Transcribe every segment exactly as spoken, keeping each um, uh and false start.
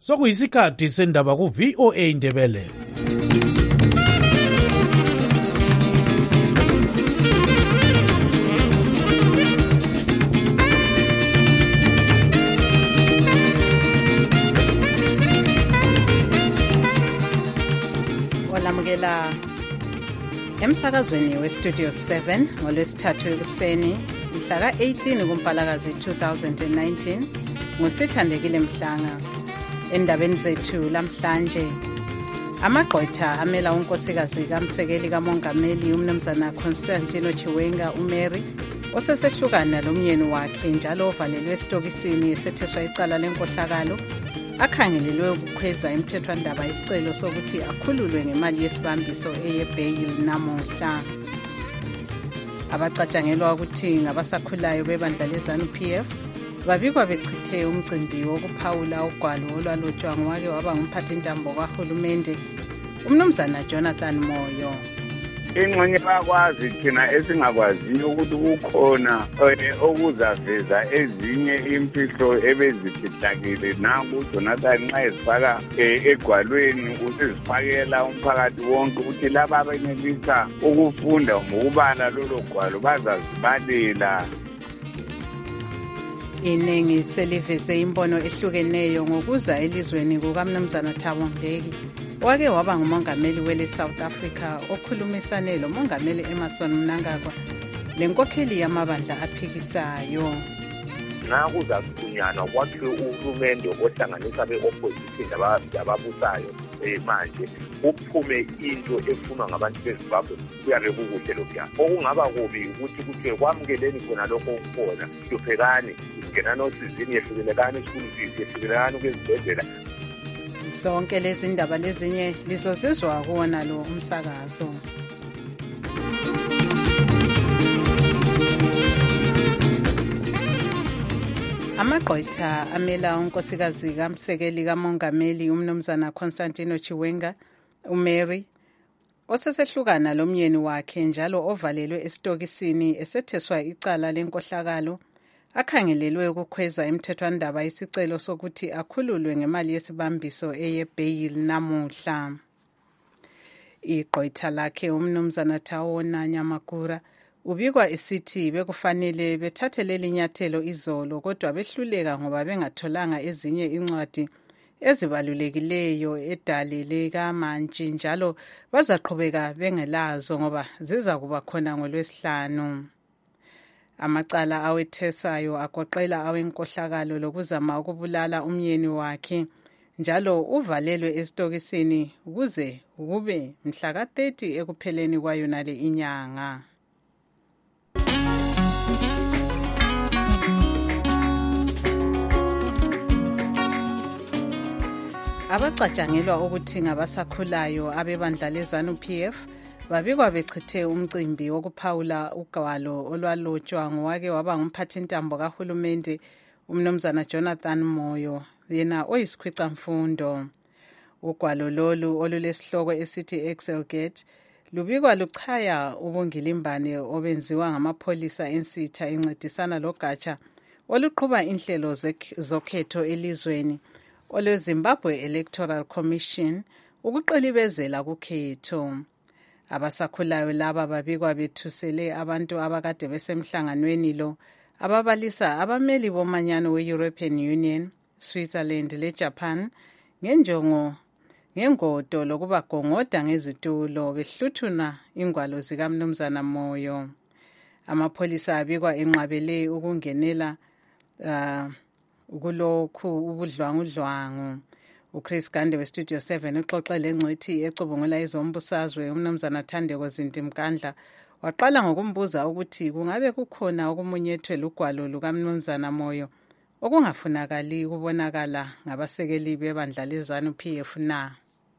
Sokuyisikhathi sendaba ku V O A Ndebele. Olamukela emsakazweni we Studio seven ngolwesithathu ekuseni mhla ka eighteen kuMpalakazi two thousand nineteen ngosithandekile Mhlanga. Endabeni zethu lamhlanje amagqwetha amela unkosikazi kaMsekeli kaMongameli umnumzana Constantino Chiwenga uMary osesehlukana lomyeni wakhe njalo ovalelwe esitokisini esetheswa icala lenkohlakalo akhangelelwe ukukhweza emthethwandaba isicelo sokuthi akhululwe ngemali yesibambiso eyebail namuhla. Abacatshangelwa ukuthi ngabasakhulayo bebandla leZANU P F babikwa bechithe umcimbi wokuphawula ugwalo olwalotshwa ngowake waba ngumphathintambo kahulumende umnumzana Jonathan Moyo. Ingxenye bakwazi thina esingakwaziyo ukuthi kukhona okuzaveza ezinye imfihlo ebezifihlakile nangu Jonathan nxa ezifaka egwalweni usizifakela umphakathi wonke ukuthi laba abenelisa ukufunda ngokubala lolo gwalo bazazibalela. Iningi seliveze imbono ehlukeneyo ngokuza elizweni kukaMnumzana Thabo Mbeki wake waba ngumongameli wele South Africa okhulumisane lo mongameli Emmerson Mnangagwa lenkokheli yamabandla aphikisayo. Nakuza kunyana kwakhe uhulumende ohlanganisa be-opposition lababusayo manje kuphume into efunwa ngabantu beZimbabwe kuyabe kukuhle lokhuya. Okungaba kubi ukuthi kuthiwe kwamukeleni khona lokho okukhona hluphekani ngena nosizini yehlukelekani school fees yehlukelekani kwezibhedlela. Zonke lezi ndaba lezinye lizozizwa kuwona lo umsakazo. Amagqwetha amela unkosikazi kaMsekeli kaMongameli umnumzana Constantino Chiwenga uMary osesehlukana lomyeni wakhe njalo ovalelwe esitokisini esetheswa icala lenkohlakalo akhangelelwe ukukhweza emthethwandaba isicelo sokuthi akhululwe ngemali yesibambiso eyebail namuhla. Igqwetha lakhe umnumzana Thawona Nyamakura ubikwa esithi bekufanele bethathe leli nyathelo izolo kodwa behluleka ngoba bengatholanga ezinye incwadi ezibalulekileyo edale likaMantshi njalo bazaqhubeka bengelazo ngoba ziza kuba khona ngolwesihlanu. Amacala awethesayo agoqela awenkohlakalo lokuzama ukubulala umyeni wakhe njalo uvalelwe esitokisini ukuze kube mhla ka thirty ekupheleni kwayonale inyanga. Abacatshangelwa ukuthi ngabasakhulayo abebandla leZANU P F babikwa bechithe umcimbi wokuphawula ugwalo olwalotshwa ngowake waba ngumphathintambo kahulumende umnumzana Jonathan Moyo yena oyisikhwicamfundo. Ugwalo lolu olulesihloko esithi Excelgate lubikwa luchaya ubungilimbane obenziwa ngamapholisa ensitha encedisana logatsha oluqhuba inhlelo zokhetho elizweni ole Zimbabwe Electoral Commission ukuqilibezela kukhetho. Abasakhulayo laba babikwa bethusele abantu abakade besemhlanganweni lo ababalisa abameli bomanyano we-European Union, Switzerland leJapan ngenjongo ngengodo lokubagongoda ngezitulo behluthuna ingwalo zikaMnumzana Moyo. Amapholisa abikwa enqabele ukungenela uh, kulokhu ubudlwangudlwangu. uChris Gande we Studio seven uxoxele ngcwethi ecubungula izombusazwe umnumzana Thandeko Zintimkandla waqala ngokumbuza ukuthi kungabe kukhona okumunyethwe lugwalo lukaMnumzana Moyo okungafunakali kubonakala ngabasekeli bebandla leZANU P F na.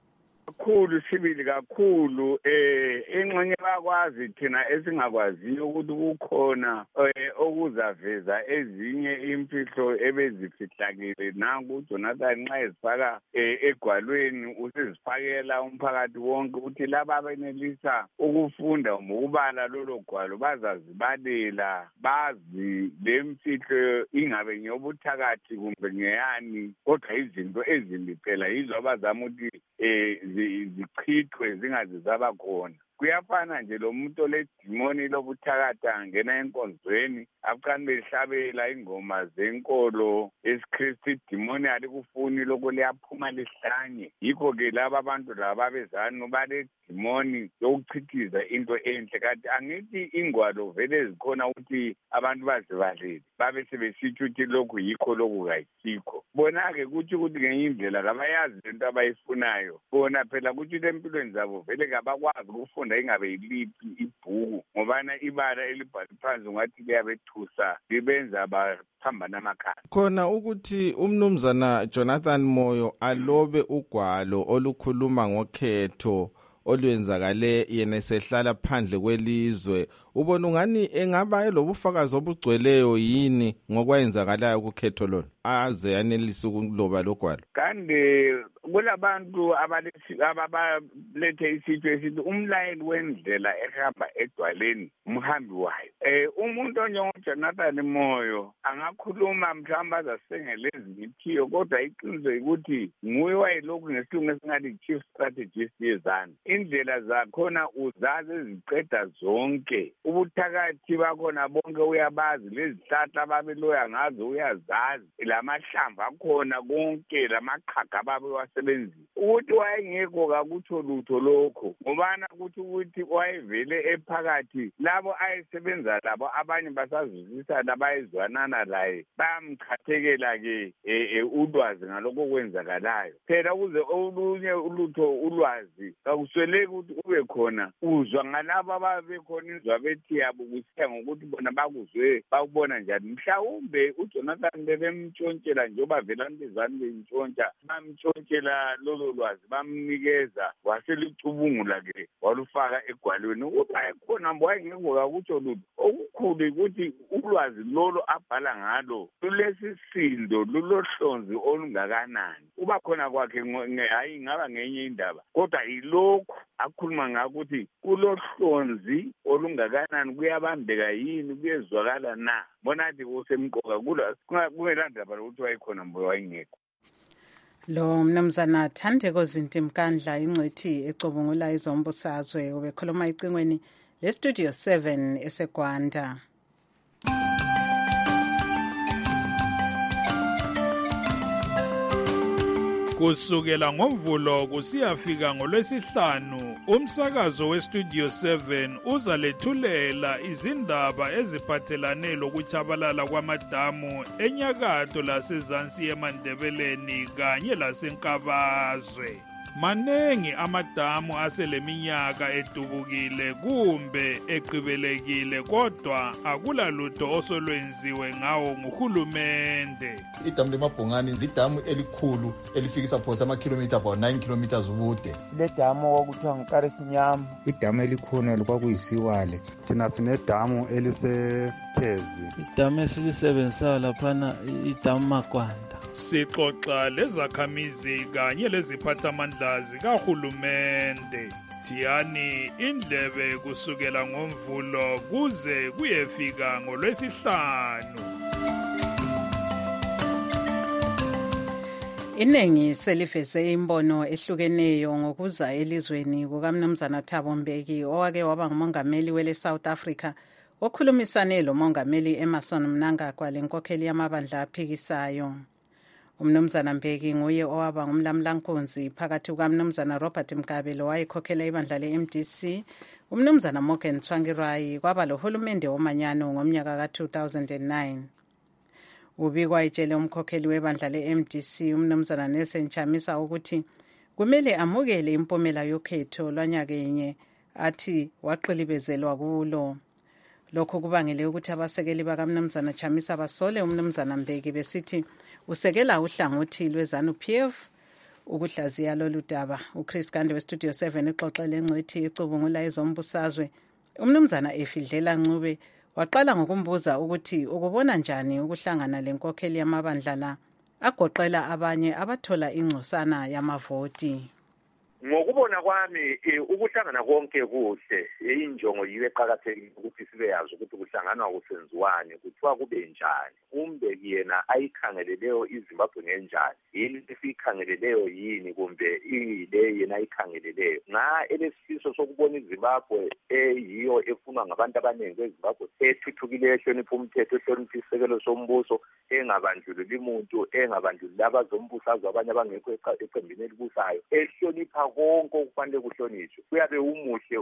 kakhulu sibili kakhulu eh engxenye bakwazi thina esingakwaziyo ukuthi kukhona okuzaveza ezinye imfihlo ebezifihlakile nanku uJonathan nxa ezifaka egwalweni usizifakela umphakathi wonke uthi laba abenelisa ukufunda ngokubala lolo gwalo bazazibalela bazi lemfihlo ingabe nyobuthakathi kumbe ngeyani kodwa izinto ezimbi phela yizo abazama ukuthi eh zichithwe zingaze zaba khona. Kuyafana nje lo muntu oledimoni lobuthakathi angena enkonzweni afukani behlabela ingoma zenkolo esiKristu idimoni alikufuni lokho liyaphuma lihlanye. Yikho ke laba abantu laba bezana baledimoni yokuchithiza into enhle kanti angithi ingwalo vele zikhona ukuthi abantu bazibalele babe sebesithi ukuthi lokhu yikho lokhu kayisikho. Bona ke kuthi ukuthi ngenye indlela kabayazi lento abayifunayo bona phela kuthi empilweni zabo vele kabakwazi ukufunda ingabe yiliphi ibhuku ngobana ibala elibhalwe phansi ngathi liyabethusa libenza baphambana amakhaya. Khona ukuthi umnumzana Jonathan Moyo alobe ugwalo olukhuluma ngokhetho olwenzakale yena sehlala phandle kwelizwe, ubona ungani engaba elobufakazi obugcweleyo yini ngokwenzakalayo kukhetho lona aze yanelisa ukuloba logwalo? Kanti kulabantu abalethe isitho esithi umlayeli wendlela ehamba edwaleni umhambi wayo. Eh umuntu onjengoJonathan Moyo angakhuluma mhlawumbe azasengele ezithiyo kodwa iqiniso ukuthi nguye wayelokhu ngesilungu esingathi chief strategist yezana. Indlela zakhona uzazi eziqeda zonke, ubuthakathi bakhona bonke uyabazi, lezihlahla babeloya ngazo uyazazi, lamahlamvu akhona konke lamaqhaga babe wasebenzisa. Ukuthi wayengekho kakutsho lutho lokho ngobana kuthi ukuthi wayevele ephakathi labo ayesebenza labo abanye basazuzisa labayizwanana laye bamchathekela ke ulwazi ngalokho kwenzakalayo. Phela ukuze olunye ulutho ulwazi kakusweleki ukuthi ube khona uzwa ngalabo ababekhona izwa bethi yabo kusiya ngokuthi bona bakuzwe bakubona njani. Mhlawumbe uJonathan bebemtshontshela njengoba vela ndizani bemtshontsha bamtshontsela lolo lwazi bamnikeza waselicubungula ke walufaka egwalweni ukuba ekhona wayengekho kakutsho lutho. Okukhulu ukuthi ulwazi lolo abhala ngalo lulesisindo lulohlonzi olungakanani. Uba khona kwakhe hayi ngaba ngenye indaba kodwa yilokhu akhuluma ngakuthi kulohlonzi olungakanani kuyabambeka yini kuyezwakala na. Bona nje kusemqoka kulo kungelandaba lokuthi wayekhona mboyo wayengekho. Lo mnumzana Thandeko Zintimkandla ingcwethi ecubungula izombusazwe ubekhuluma icingweni le Studio seven eseGwanda. Kusukela ngoMvulo kusiyafika ngoLwesihlanu umsakazo weStudio seven uzalethulela izindaba eziphathelane lokuchabalala kwamadamu enyakatho lasezansi eMandebeleni kanye laseNkabazwe. Manengi amadamu aseleminyaka edubukile kumbe eqibelekile kodwa akula lutho osolwenziwe ngawo nguhulumende. Idamu leMabhongani lidamu elikhulu elifikisa phosa amakhilomitha about nine kilometers ubude. Le damu okuthiwa nguKarisinyama, idamu elikhona lokwakuyisiwale. Thina sinedamu eliseKhezi. Idamu esilisebenzisayo laphana idamu Magwanda. Sixoxa lezakhamizi kanye leziphathamandla zikahulumende. Thiyani indlebe kusukela ngoMvulo kuze kuyefika ngoLwesihlanu. Iningi seliveze imbono ehlukeneyo ngokuza elizweni kukaMnumzana Thabo Mbeki owake waba ngumongameli wele South Africa okhulumisane lo mongameli Emmerson Mnangagwa lenkokheli yamabandla aphikisayo. Umnumzana Mbeki nguye owaba ngumlamlankunzi phakathi kukaMnumzana Robert Mugabe lo wayekhokhela ibandla le-M D C, umnumzana Morgan Tsvangirai kwaba lohulumende womanyano ngomnyaka ka two thousand nine. Ubikwa itshele umkhokheli webandla le-M D C umnumzana Nelson Chamisa ukuthi kumele amukele impumela yokhetho lwanyakenye athi waqilibezelwa kulo. Lokho kubangele ukuthi abasekeli bakaMnumzana Chamisa basole umnumzana Mbeki besithi usekela uhlangothi lweZANU-P F Ukuhlaziya lolu daba uChris Gande weStudio seven ixoxele ngcwethi icubungula ezombusazwe umnumzana Efidlela Ncube waqala ngokumbuza ukuthi ukubona njani ukuhlangana lenkokheli yamabandla la agoqela abanye abathola ingcosana yamavoti. Ngokubona kwami ukuhlangana konke kuhle injongo yiyo eqhakathekile ukuthi sibe yazi ukuthi kuhlanganwa kusenziwani kuthiwa kube njani umbe yena ayikhangeleleyo iZimbabwe ngenjani yini esikhangeleleyo yini kumbe ile yena ayikhangeleleyo nga elesifiso sokubona iZimbabwe eyiyo efunwa ngabantu abaningi eZimbabwe ethuthukile ehlonipha umthetho ehlonipha isekelo sombuso engabandlululi umuntu engabandlululi abazombusazwe abanye abangekho eqembini elibusayo ehlonipha konke okufanele kuhlonishwe kuyabe umuhle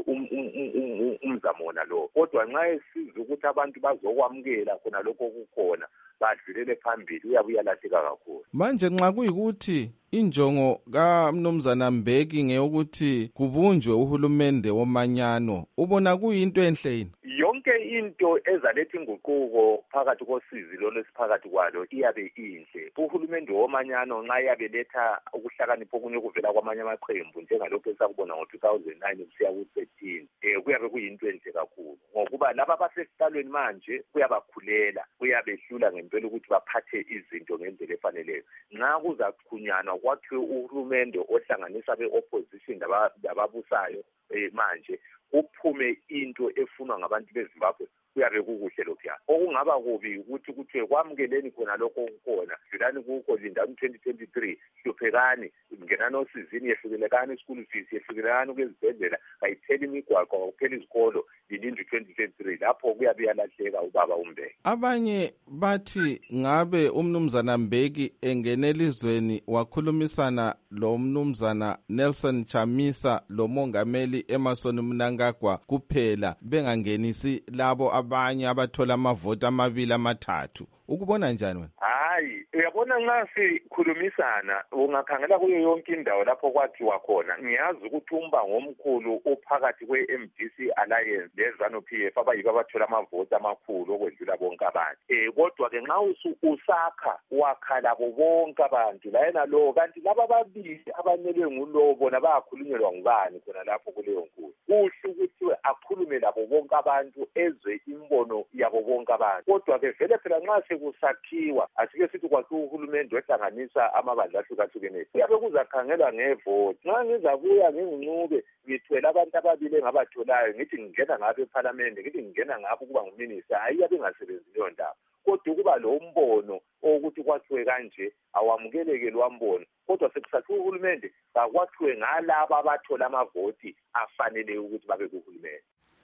umzamo wona lo kodwa nxa esiza ukuthi abantu bazokwamukela khona lokho kukhona badlulele phambili uyabe uyalahleka kakhulu. Manje nxa kuyikuthi injongo kaMnumzana Mbeki ngeyokuthi kubunjwe uhulumende womanyano ubona kuyinto enhle yini? Yonke into ezaletha inguquko phakathi kosizi lo lesiphakathi kwalo iyabe inhle. Uhulumende womanyano nxa yabe letha ukuhlakanipha okunye kuvela kwamanye amaqembu njengalokho esakubona ngo two thousand nine kusiya ku thirteen eh kuyabe kuyinto enhle kakhulu ngokuba laba abasesiqalweni manje kuyabakhulela kuyabehlula ngempela ukuthi baphathe izinto ngendlela efaneleyo. Nxa kuzakhunyanwa kwakhiwe uhulumende ohlanganisa be-opposition lababusayo manje uphume into efunwa ngabantu beZimbabwe kuyabe kukuhle lokho. Okungaba kubi ukuthi kuthiwe kwamukeleni khona lokho okukhona dlulani kukho lindani twenty twenty-three hluphekani ngenani osizini yehlukelekani school fees yehlukelekani kwezibhedlela kayitheli imigwaqo awupheli izikolo lilindi twenty twenty-three lapho kuyabe yalahleka ubaba uMbeki. Abanye bathi ngabe umnumzana Mbeki engenelizweni wakhulumisana lo mnumzana Nelson Chamisa lo mongameli Emmerson Mnangagwa kuphela bengangenisi labo abanye abathola amavoti amabili amathathu. Ukubona njani wena? Hayi, uyabona nxa sikhulumisana ungakhangela kuyo yonke indawo lapho kwathiwa khona. Ngiyazi ukuthi umbango omkhulu uphakathi kwe-M D C Alliance leZANU P F abayibo abathola amavoti amakhulu okwedlula bonke abantu. Eh kodwa ke nxa usakha wakhala bonke abantu la yena lo kanti laba ababili abanelwe ngulo bona bayakhulunyelwa ngubani khona lapho kuleyo nkulu. Kuhle ukuthi akhulume labo bonke abantu ezwe imbono yabo bonke abantu. Kodwa ke vele phela nxa kusakhiwa asike sithi kwakhiwa uhulumende ohlanganisa amabandla ahlukahlukeneyo kuyabe kuzakhangelwa ngevoti. Nxa ngizabuya nginguncube ngithwele abantu ababili engabatholayo ngithi ngingena ngapha eParliament ngithi ngingena ngapha ukuba nguminister ayiyabe ingasebenzi leyo ndaba. Kodwa ukuba lo mbono ukuthi kwathiwe kanje awamukeleke lo mbono kodwa sekusakhiwa uhulumende akwathiwe ngalabo abathola amavoti afanele ukuthi babe kuhulumende.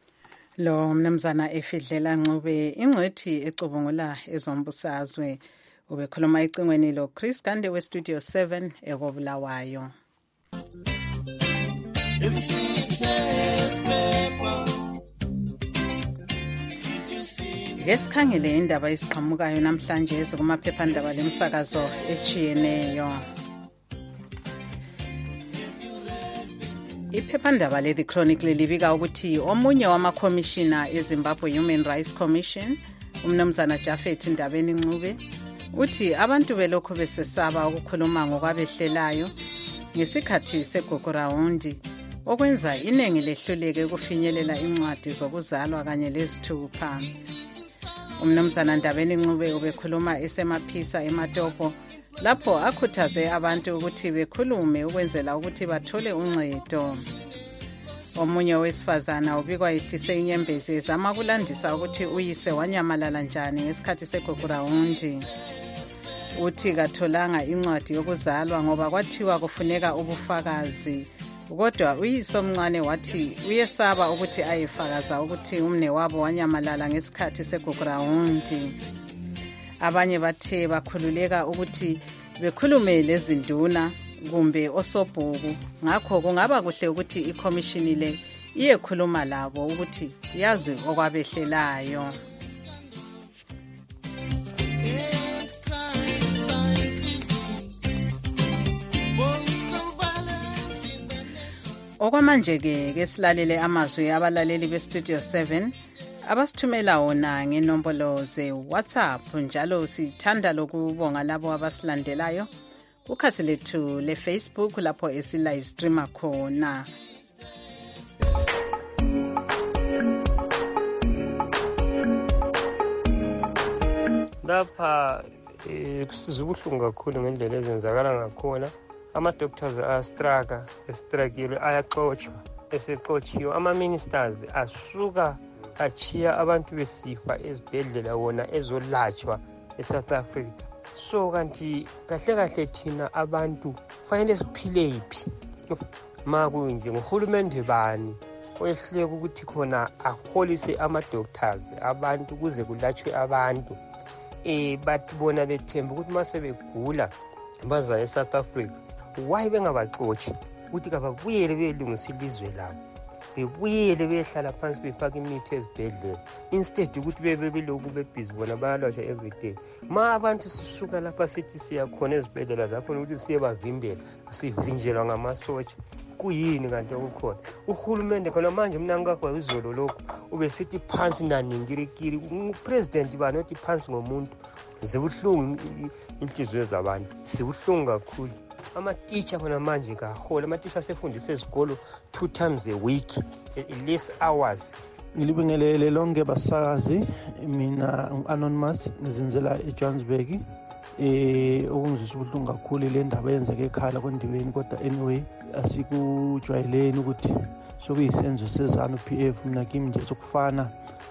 Lo mnumzana Efidlela Ncube ingcwethi ecubungula ezombusazwe ubekhuluma icingweni lo Chris Gande weStudio seven ekobulawayo. Ngesikhangele indaba eziqhamukayo namhlanje ezokumaphephandaba lemsakazo echiyeneyo. Iphephandaba le The Chronicle libika ukuthi omunye wamakhomishina eZimbabwe Human Rights Commission umnumzana Japhet Ndabeni Ncube uthi abantu belokho besesaba ukukhuluma ngokwabehlelayo ngesikhathi segugurawundi okwenza iningi lehluleke ukufinyelela incwadi zokuzalwa kanye lezithupha. Umnumzana Ndabeni Ncube ubekhuluma esemaphisa eMatopo lapho akhuthaze abantu ukuthi bekhulume ukwenzela ukuthi bathole uncedo. Omunye wesifazana ubikwa ehlise inyembezi ezama kulandisa ukuthi uyise wanyamalala njani ngesikhathi segugurawundi. Uthi katholanga incwadi yokuzalwa ngoba kwathiwa kufuneka ubufakazi. Kodwa uyise omncane wathi uyesaba ukuthi ayefakaza ukuthi umne wabo wanyamalala ngesikhathi segugurawundi. Abanye bathe bakhululeka ukuthi bekhulume lezinduna kumbe osobhuku ngakho kungaba kuhle ukuthi ikhomishini le iyekhuluma labo ukuthi yazi okwabehlelayo. Okwamanje ke kesilalele amazwi abalaleli beStudio seven abasithumela wona ngenombolo ze WhatsApp njalo sithanda lokubonga labo abasilandelayo ukhasi lethu le-Facebook lapho esi-live streama khona. Lapha kusiza ubuhlungu kakhulu ngendlela ezenzakala ngakhona. Ama-doctors ayastraka, estrakile, ayaxotshwa, esexotshiwe. Ama-ministers asuka achiya abantu besifa ezibhedlela wona ezolatshwa eSouth Africa. So kanti kahle kahle thina abantu fanele siphilephi ma kunje ngohulumende bani oyehluleka ukuthi khona aholise ama-doctors abantu kuze kulatshwe abantu. Eh bathi bona bethemba ukuthi mase begula baza eSouth Africa. Why bengabaxoshi ukuthi kababuyele belungisa ilizwe labo, bebuyele behlala phansi befaka imithi ezibhedlela instead ukuthi bebe beloku bebhizi bona bayalwashwa every day. Ma abantu sisuka lapha sithi siya khona ezibhedlela lapho ukuthi siye bavimbela sivinjelwa ngamasotsha. Kuyini kanti okukhona? Uhulumende khona manje mina ngakwa izolo lokho ubesithi phansi naningirikiri upresident bani othi phansi ngomuntu. Zibuhlungu inhliziyo zabantu, sibuhlungu kakhulu. Ama-teacher khona manje kahola, ama-teacher asefundisa ezikolo two times a week, less hours. Ngilibingelele lonke basakazi, mina Anonymous ngizinzela eJohannesburg. Eh okungizwisa ubuhlungu kakhulu le ndaba yenzeke eKhala kwendiweni, kodwa anyway asikujwayeleni ukuthi sokuyisenzo sezanu P F. Mina kimi nje sokufana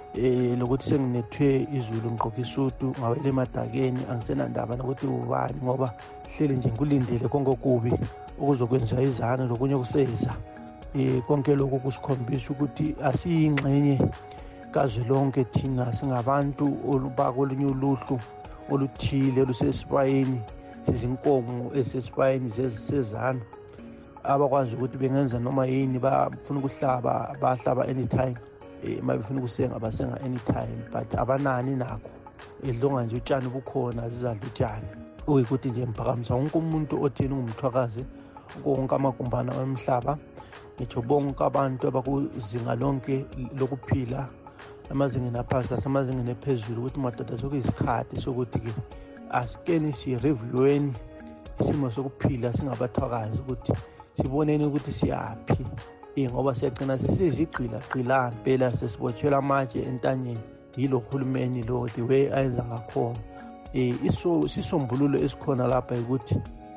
eh lokuthi senginethwe izulu ngiqoka isudu ngawele emadakeni, angisenandaba nokuthi ubani ngoba hleli nje ngilindile konke kubi ukuzokwenza izana lokunye kuseza. Eh konke lokho kusikhombisa ukuthi asiyingxenye kazwe lonke thina singabantu olubakolunye uluhlu oluthile lusesipayini, sizinkomo esesipayini zezisezana abakwazi ukuthi bengenza noma yini, bafuna ukuhlaba bahlaba anytime, eh mabefuna ukusenga basenga anytime, but abanani nakho edlonga nje utshani bukhona zizadla utshani. Uyikuthi nje mphakamisa wonke umuntu othini ungumthwakazi konke amagumbana omhlaba, ngitsho bonke abantu abakuzinga lonke lokuphila amazingeni aphansi asemazingeni ephezulu, ukuthi madoda sokuyisikhathi sokuthi ke asikeni si-reviewini isimo sokuphila singabathwakazi ukuthi siboneni ukuthi siyaphi. Eh ngoba siyagcina sesizigqila gqila impela sesibotshwela amatshe entanyeni yilo hulumeni lo the way ayenza ngakhona. Eh iso sisombululo esikhona lapha ukuthi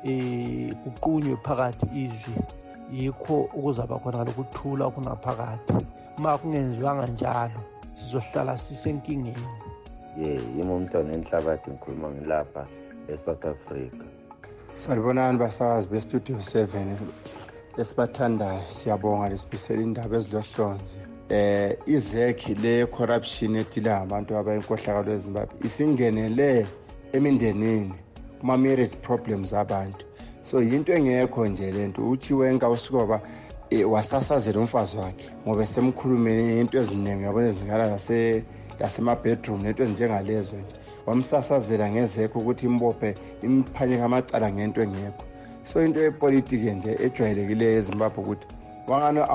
eh kuqunywe phakathi izwi, yikho ukuzaba khona lokuthula kunaphakathi. Ma kungenziwanga njalo sizohlala sisenkingeni. Ye yimo umntwana enhlabathi ngikhuluma ngilapha eSouth Africa. Salibonani basakazi bestudio seven esibathandayo, siyabonga lesibisela indaba ezilohlonzi. Eh izekhi le corruption etila abantu abayinkohlakalo eZimbabwe isingenele emindenini kuma marriage problems abantu. So yinto engekho nje lento uthi wenka usukoba wasasazela umfazi wakhe ngoba esemkhulumeni into eziningi yabona ezingala lase lasema bedroom nento ezinjengalezo nje, wamsasazela ngezekho ukuthi imbophe imphanye kamacala ngento engekho. So into yepolitiki nje ejwayelekileyo eZimbabwe ukuthi wangana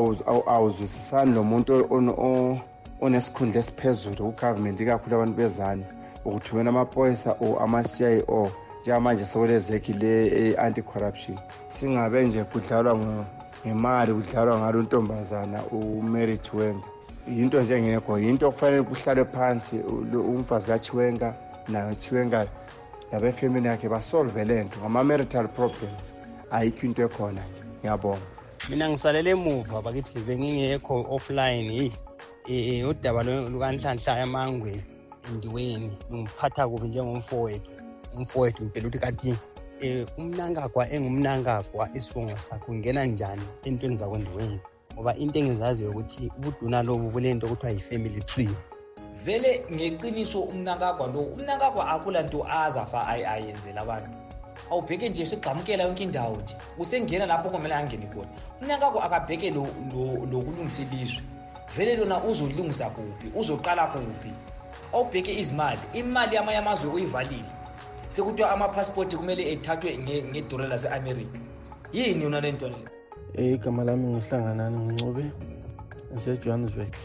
awuzwisisani nomuntu onesikhundla esiphezulu ku-government, ikakhulu abantu bezane, ukuthumela amaphoyisa o ama-C I O njengamanje sekulezekhi le anti-corruption. Singabe nje kudlalwa ngemali, kudlalwa ngalo ntombazana uMary Chiwenga. Yinto nje engekho, yinto okufanele kuhlale phansi umfazi kaChiwenga nayo Chiwenga labefamily yakhe basolve lento ngama-marital problems. Ayikho into ekhona nje. Ngiyabonga. Mina ngisalele emuva bakithi bengingekho offline. Eh udaba lukanhlanhla yamangwe indiweni ngiphatha kubi njengomfowethu. Umfowethu impela uthi kathi eh umnangagwa engumnangagwa isibongo sakho ungena njani entweni zakwendiweni, ngoba into engizaziyo ukuthi ubuduna lobu bulento kuthiwa yi-family tree. Vele ngeqiniso umnangagwa lo umnangagwa akulanto azafa ayenzela abantu. Awubheke nje sigxamukela yonke indawo nje usengena lapho kumele angene khona. Umnangagwa akabheke lo lokulungisa ilizwe. Vele lona uzolungisa kuphi, uzoqala kuphi? Awubheke izimali, imali yamayamazwe uyivalile. Sekuthiwa ama-passport kumele ethathwe ngedollar lase-America. Yini yona lento le? Eh igama lami ngohlanganani Ngcobe eseJohannesburg.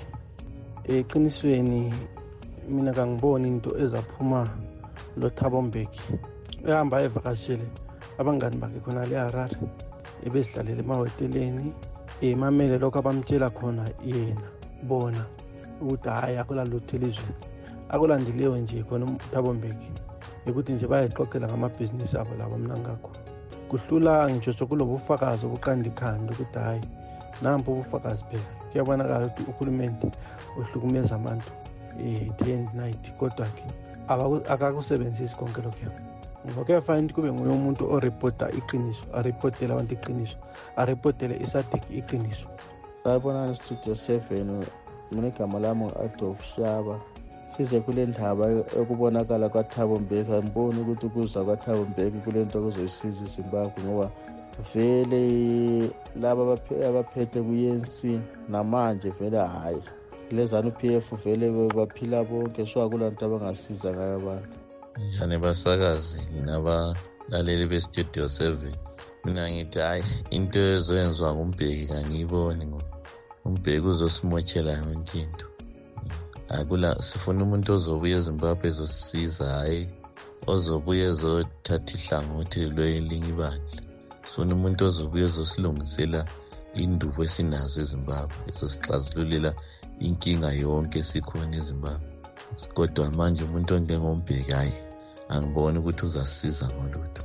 Eqinisweni mina kangiboni into ezaphuma lo Thabo Mbeki ehamba evakashele abangani bakhe khona le Harare ebezidlalela emahoteleni emamele lokho abamtshela khona yena bona ukuthi hayi akulalutho elizweni akulandileyo nje khona uThabo Mbeki ukuthi nje bayexoxela ngamabhizinisi abo labo Mnangagwa kuhlula ngitsho kulobu ufakazi obuqanda ikhanda ukuthi hayi nampo ubufakazi phela kuyabonakala ukuthi uhulumende uhlukumeza abantu eh day and night kodwa ke akakusebenzisi konke lokho ngoba kuyafana kube nguye umuntu oreporta iqiniso areportela abantu iqiniso areportele isadiki iqiniso. Sawubona Studio seven mina igama lami Adolf Shaba size kule ndaba ekubonakala kwaThabo Mbeki ngibona ukuthi kuza kwaThabo Mbeki kule nto kuzoyisiza iZimbabwe ngoba vele laba abaphethe ku-E N C namanje vele hayi lezanu P F vele baphila bonke so kulanto abangasiza ngayo abantu. Njani basakazi nabalaleli be-Studio seven mina ngithi hayi into ezoyenziwa nguMbeki kangiyiboni ngoba uMbeki uzosimotshela yonke into. Akula sifuna umuntu ozobuya eZimbabwe ezosisiza hayi ozobuya ezothatha ihlangothi lwelinye ibandla. Sifuna umuntu ozobuya ezosilungisela indubo esinazo eZimbabwe ezosixazululela inkinga yonke esikhona eZimbabwe. Kodwa manje umuntu onjengoMbeki hayi angiboni ukuthi uzasisiza ngolutho.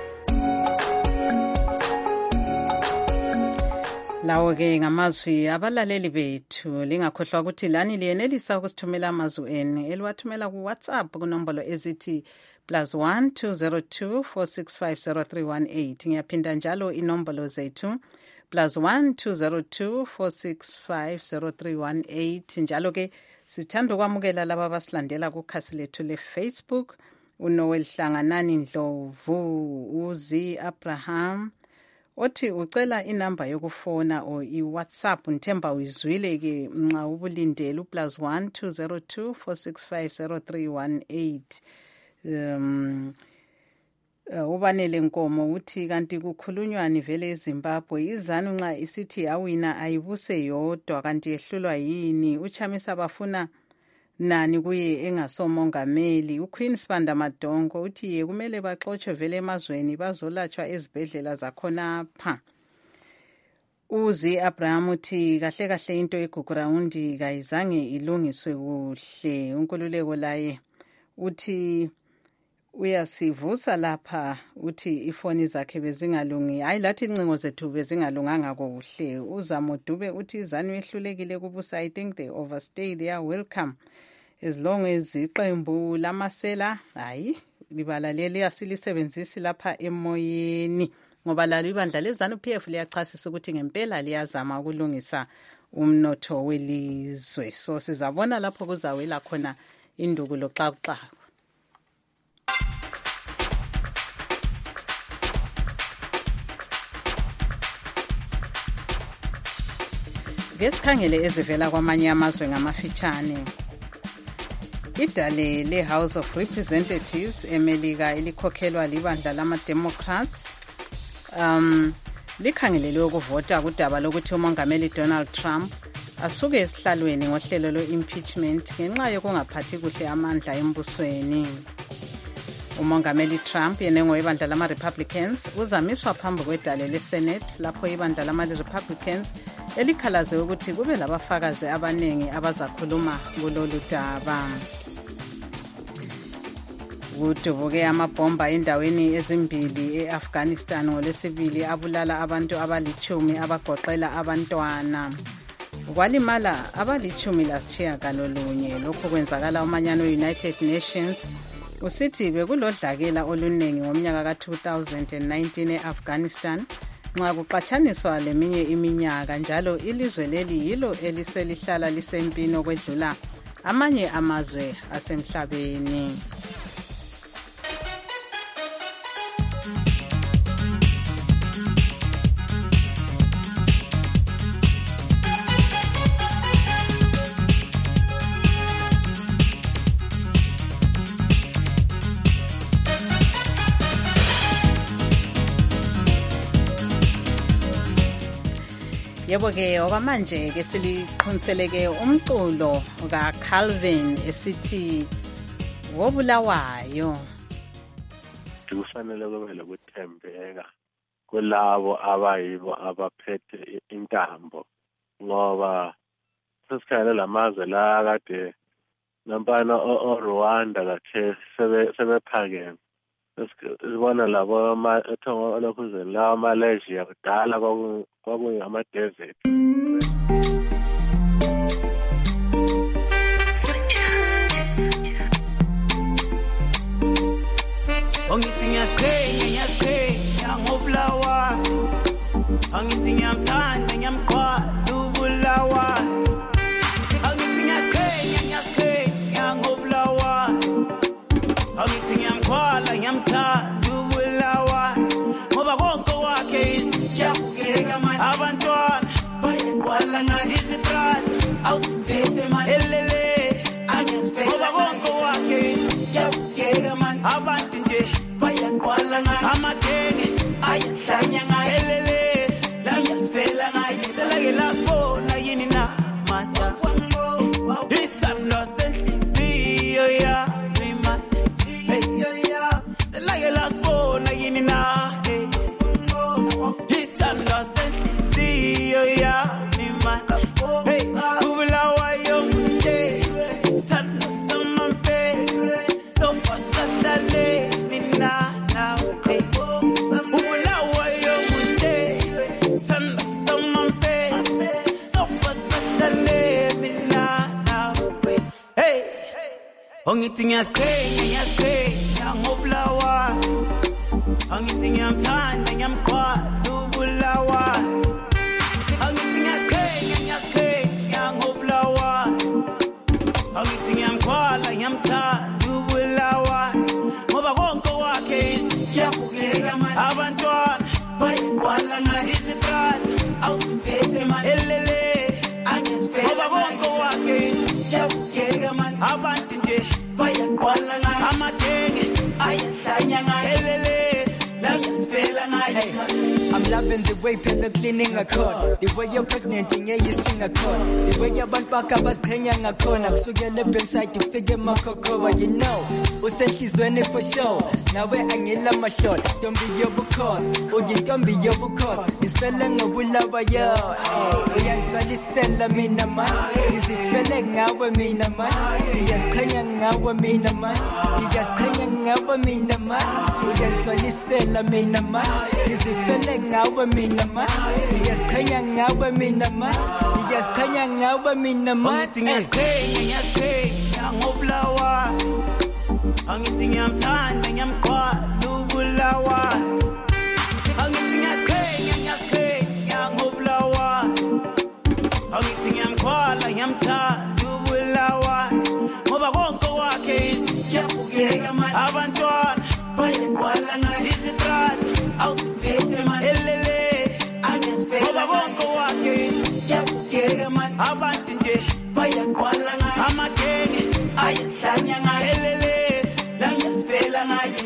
Lawo ke ngamazwi abalaleli bethu lingakhohlwa ukuthi lani liyenelisa ukusithumela amazwi enu eliwathumela ku WhatsApp kunombolo ezithi plus one two zero two four six five zero three one eight. Ngiyaphinda njalo inombolo zethu plus one two zero two four six five zero three one eight. Njalo ke sithanda ukwamukela laba abasilandela kukhasi lethu le Facebook uNoel Hlanganani Ndlovu Uzi Abraham othi ucela inamba yokufona o iWhatsApp Nthemba uyizwile ke nxa ubulindele plus one two zero two four six five zero three one eight. um uh, ubanele Nkomo uthi kanti kukhulunywani vele eZimbabwe izanu nxa isithi awina ayibuse yodwa kanti yehlulwa yini uchamisa bafuna nani kuye engasomongameli. uQueen Sibanda Madongo uthi ye kumele baxotshe vele emazweni bazolatshwa ezibhedlela zakhona pha. Uzi Abraham uthi kahle kahle into eGugurawundi kayizange ilungiswe kuhle. uNkululeko laye uthi uyasivusa lapha uthi ifoni zakhe bezingalungi hayi lathi incingo zethu bezingalunganga kuhle. uZamo Dube uthi izanu yehlulekile kubusa I think they overstay their welcome as long as iqembu lamasela hayi libala leli asilisebenzisi lapha emoyeni ngoba lalo ibandla lezanu P F liyachasisa ukuthi ngempela liyazama ukulungisa umnotho welizwe. So sizabona lapho kuzawela khona induku loxaxaxa. Ngesikhangele ezivela kwamanye amazwe ngamafitshane. Idale le-House of Representatives eMelika elikhokhelwa libandla lama-Democrats um likhangelelwe ukuvota kudaba lokuthi umongameli Donald Trump asuke esihlalweni ngohlelo lo-impeachment ngenxa yokungaphathi kuhle amandla embusweni. Umongameli Trump yena ngoyibandla lama-Republicans uzamiswa phambi kwedale le-Senate lapho ibandla lama-Republicans elikhalaze ukuthi kube labafakazi abaningi abazakhuluma kulolu daba. Kudubuke amabhomba endaweni ezimbili e-Afghanistan ngolwesibili abulala abantu abalichumi abagoqela abantwana. Kwalimala abalichumi lasitshiyagalolunye. Lokho kwenzakala umanyano United Nations usithi bekulodlakela oluningi ngomnyaka ka two thousand nineteen e-Afghanistan nxa kuqatshaniswa leminye iminyaka njalo ilizwe leli yilo eliselihlala lisempini okwedlula amanye amazwe asemhlabeni. Yebo ke okwamanje ke siliqhuniseleke umculo kaCalvin esithi wobulawayo. futhi kufanele kube lokuthembeka kulabo abayibo abaphethe intambo, ngoba sesikhangele lamazwe la kade nampana o-Rwanda lakhe sebephakeme. Sibona labo ethongo lokhuzeni la Malaysia kudala kwakungama-desert. Angithi ngiyasiqhenya ngiyasiqhenya ngobulawa, angithi ngiyamthanda ngiyamqhwala ubulawa, angithi ngiyasiqhenya ngiyasiqhenya ngobulawa, angithi ngiyamqhwala ngiyamthanda ubulawa, ngoba konke wakhe isijabukeka manje abantwana bayeqhwala ngizithanda awusiphethe manje elele angisiphethe, ngoba konke wakhe isijabukeka manje abantu nje bayaqwala ngayo amagenge ayahlanya ngayo elele la yasifela ngayo selake lasibona yini na mata isithando senhliziyo yami manje selake lasibona yini na isithando senhliziyo yami manje ubulawa yonke isithando samampe so fast that Angithi ngiyasiqhenya ngiyasiqhenya ngobulawa, angithi ngiyamthanda ngiyamqhwala ubulawa, angithi ngiyasiqhenya ngiyasiqhenya ngobulawa, angithi ngiyamqhwala ngiyamthanda ubulawa, ngoba konke wakhe isijabukeka manje abantwana bayeqwala ngizithanda awusiphethe manje elele angisiphethe, ngoba konke wakhe isijabukeka manje abantu nje bayaqwala ngayo amagenge ayahlanya ngayo elele la yasifela ngayo. I'm loving the way phela cleaning ngakhona, the way you're pregnant ngeyistring ngakhona, the way abantu bakhe abasiqhenya ngakhona kusukela ebankside ufike emakhokhoba, you know usenhlizweni for sure nawe angila mashot ntombi yobukhosi uyintombi yobukhosi isipele ngobulawa yo uyangigcwalisela mina man ngizifele ngawe mina man ngiyasiqhenya ngawe mina man ngiyasiqhenya ngawe mina man uyangigcwalisela mina man ngizifele ngawe mina man ngiyasiqhenya ngawe mina man ngiyasiqhenya ngawe mina man angithi ngiyasiqhenya ngiyasiqhenya ngobulawa, angithi ngiyamthanda ngiyamqhwala ubulawa, angithi ngiyasiqhenya ngiyasiqhenya ngobulawa, angithi ngiyamqhwala ngiyamthanda ubulawa, ngoba konke wakhe isijabukeka manje abantwana bayeqwala ngizithanda awusiphethe manje elele angisiphethe, ngoba konke wakhe isijabukeka manje abantu nje bayeqwala ngayo amagenge ayahlanya ngayo elele la yasifela ngayo.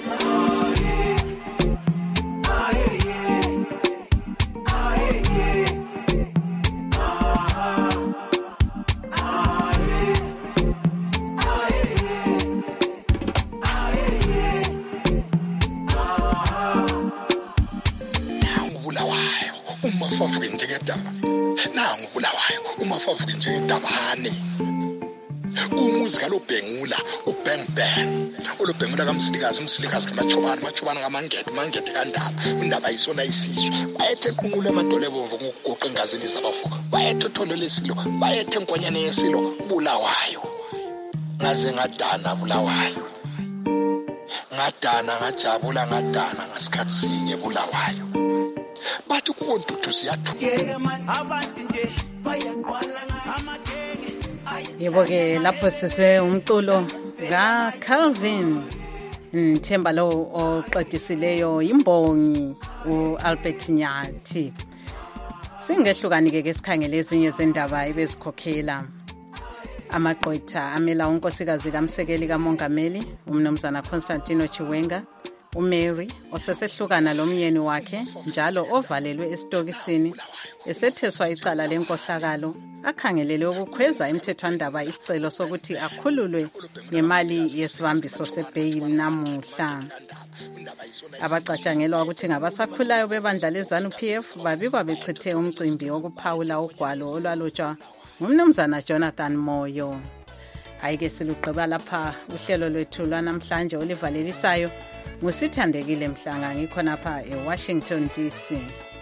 Umafavuke njengedaba nangu ubulawayo umafavuke njengedabane umuzika lobhengula ubang bang olobhengula kamsilikazi umsilikazi kamachobana machobana kamangede mangede kandaba indaba isona isizwe bayethe qunqule amadole bomvu ngokugoqa engazini zabafo bayethe tholo lesilo bayethe nkonyane yesilo bulawayo ngaze ngadana bulawayo ngadana ngajabula ngadana ngasikhathi sinye bulawayo bathi kubontuthu siyathuka abantu nje bayaqwala ngamagenge. Yebo-ke lapho sise umculo kaCalvin Themba lo oqedisileyo imbongi uAlbert Nyathi. Singehlukani-ke ke sikhangele ezinye zendaba ebezikhokhela amagqwetha amela unkosikazi kamsekeli kamongameli umnumzana Constantino Chiwenga, uMary osesehlukana lomyeni wakhe njalo ovalelwe esitokisini esetheswa icala lenkohlakalo akhangelele ukukhweza emthethwandaba isicelo sokuthi akhululwe ngemali yesibambiso sebheyili namuhla. Abacatshangelwa ukuthi ngabasakhulayo bebandla lezanu P F babikwa bechithe umcimbi wokuphawula ugwalo olwalotshwa ngumnumzana Jonathan Moyo. Ayike silugqiba lapha uhlelo lwethu lwanamhlanje olivalelisayo ngusithandekile Mhlanga ngikhona lapha eWashington D C.